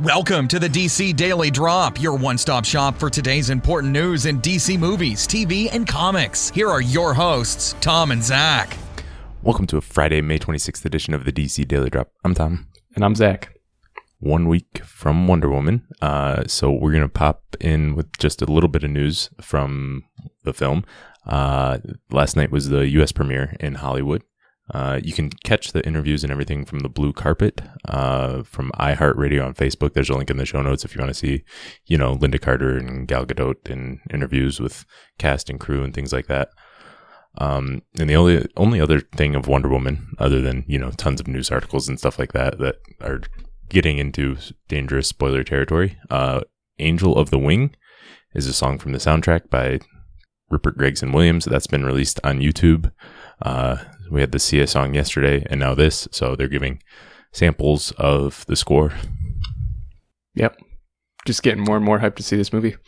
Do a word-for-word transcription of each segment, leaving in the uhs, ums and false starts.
Welcome to the D C Daily Drop, your one-stop shop for today's important news in D C movies, T V, and comics. Here are your hosts, Tom and Zach. Welcome to a Friday, May twenty-sixth edition of the D C Daily Drop. I'm Tom. And I'm Zach. One week from Wonder Woman. Uh, so we're going to pop in with just a little bit of news from the film. Uh, last night was the U S premiere in Hollywood. Uh, you can catch the interviews and everything from the blue carpet uh, from iHeartRadio on Facebook. There's a link in the show notes if you want to see, you know, Linda Carter and Gal Gadot in interviews with cast and crew and things like that. Um, and the only only other thing of Wonder Woman, other than, you know, tons of news articles and stuff like that that are getting into dangerous spoiler territory, uh, Angel of the Wing is a song from the soundtrack by Rupert Gregson Williams that's been released on YouTube. Uh, we had the Sia song yesterday and now this, so they're giving samples of the score. Yep. Just getting more and more hyped to see this movie.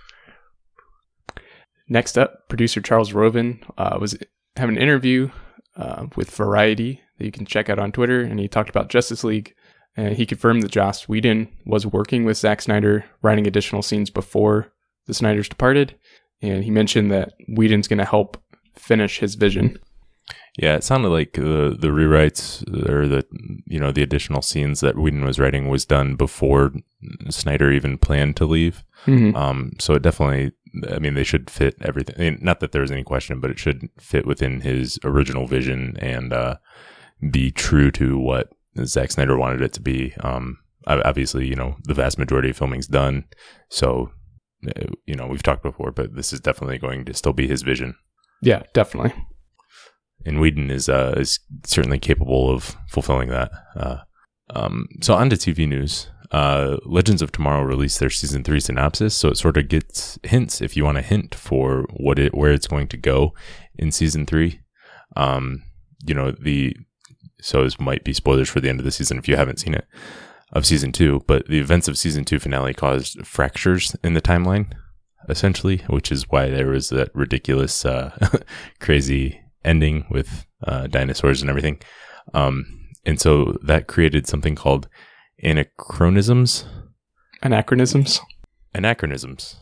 Next up, producer Charles Roven uh, was having an interview uh, with Variety that you can check out on Twitter, and he talked about Justice League, and he confirmed that Joss Whedon was working with Zack Snyder, writing additional scenes before the Snyders departed, and he mentioned that Whedon's going to help finish his vision. Yeah, it sounded like the the rewrites or the you know the additional scenes that Whedon was writing was done before Snyder even planned to leave. Mm-hmm. Um, so it definitely, I mean, they should fit everything. I mean, not that there was any question, but it should fit within his original vision and uh, be true to what Zack Snyder wanted it to be. Um, obviously, you know, the vast majority of filming's done, so you know we've talked before, but this is definitely going to still be his vision. Yeah, definitely. And Whedon is uh, is certainly capable of fulfilling that. Uh, um, so on to T V news. Uh, Legends of Tomorrow released their season three synopsis, so it sort of gets hints if you want a hint for what it where it's going to go in season three. Um, you know the so this might be spoilers for the end of the season if you haven't seen it of season two. But the events of season two finale caused fractures in the timeline, essentially, which is why there was that ridiculous, uh, crazy ending with uh, dinosaurs and everything. Um, and so that created something called anachronisms. Anachronisms? Anachronisms.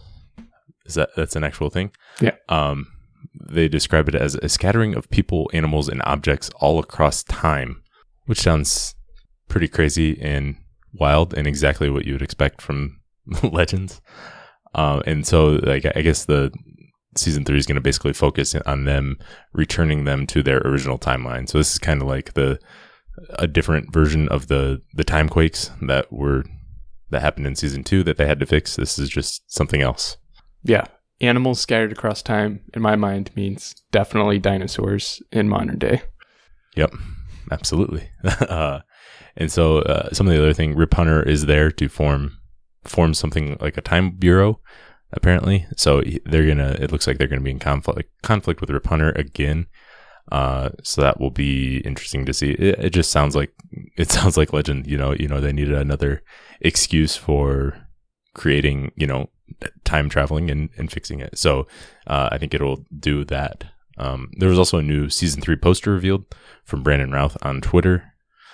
Is that, that's an actual thing? Yeah. Um, they describe it as a scattering of people, animals, and objects all across time, which sounds pretty crazy and wild and exactly what you would expect from Legends. Um, and so like, I guess the season three is going to basically focus on them returning them to their original timeline. So this is kind of like the a different version of the the time quakes that were that happened in season two that they had to fix. This is just something else. Yeah, animals scattered across time in my mind means definitely dinosaurs in modern day. Yep, absolutely. uh, and so uh, some of the other thing, Rip Hunter is there to form form something like a time bureau, apparently. So they're gonna. It looks like they're gonna be in conflict conflict with Rip Hunter again. Uh, so that will be interesting to see. It, it just sounds like it sounds like Legend. You know, you know, they needed another excuse for creating, you know, time traveling and, and fixing it. So uh, I think it'll do that. Um, there was also a new season three poster revealed from Brandon Routh on Twitter,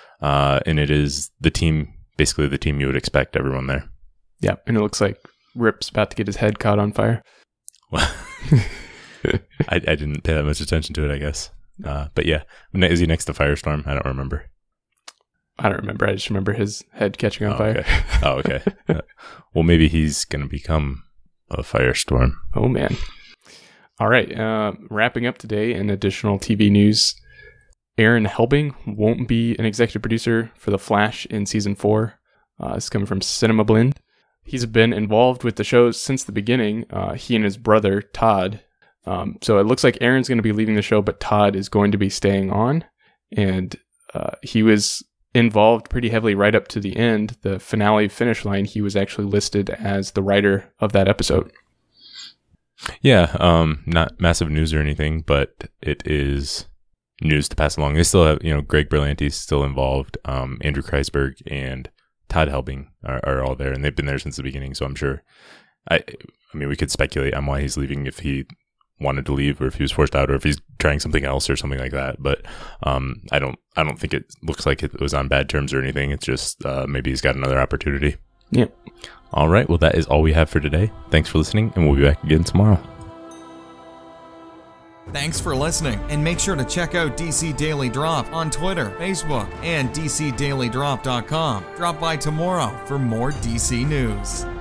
uh, and it is the team, basically the team you would expect. Everyone there. Yeah, and it looks like Rip's about to get his head caught on fire. Well, I, I didn't pay that much attention to it, I guess. Uh, but yeah, is he next to Firestorm? I don't remember. I don't remember. I just remember his head catching on oh, fire. Okay. Oh, okay. uh, well, maybe he's going to become a Firestorm. Oh, man. All right. Uh, wrapping up today in additional T V news, Aaron Helbing won't be an executive producer for The Flash in season four. Uh, it's coming from Cinema Blend. He's been involved with the show since the beginning. Uh, he and his brother, Todd. Um, so it looks like Aaron's going to be leaving the show, but Todd is going to be staying on. And uh, he was involved pretty heavily right up to the end. The finale finish line, he was actually listed as the writer of that episode. Yeah, um, not massive news or anything, but it is news to pass along. They still have, you know, Greg Berlanti's still involved. Um, Andrew Kreisberg and Todd Helbing are, are all there, and they've been there since the beginning. So I'm sure, I, I mean, we could speculate on why he's leaving, if he wanted to leave or if he was forced out or if he's trying something else or something like that. But um, I don't, I don't think it looks like it was on bad terms or anything. It's just uh, maybe he's got another opportunity. Yep. All right. Well, that is all we have for today. Thanks for listening, and we'll be back again tomorrow. Thanks for listening, and make sure to check out D C Daily Drop on Twitter, Facebook, and D C Daily Drop dot com. Drop by tomorrow for more D C news.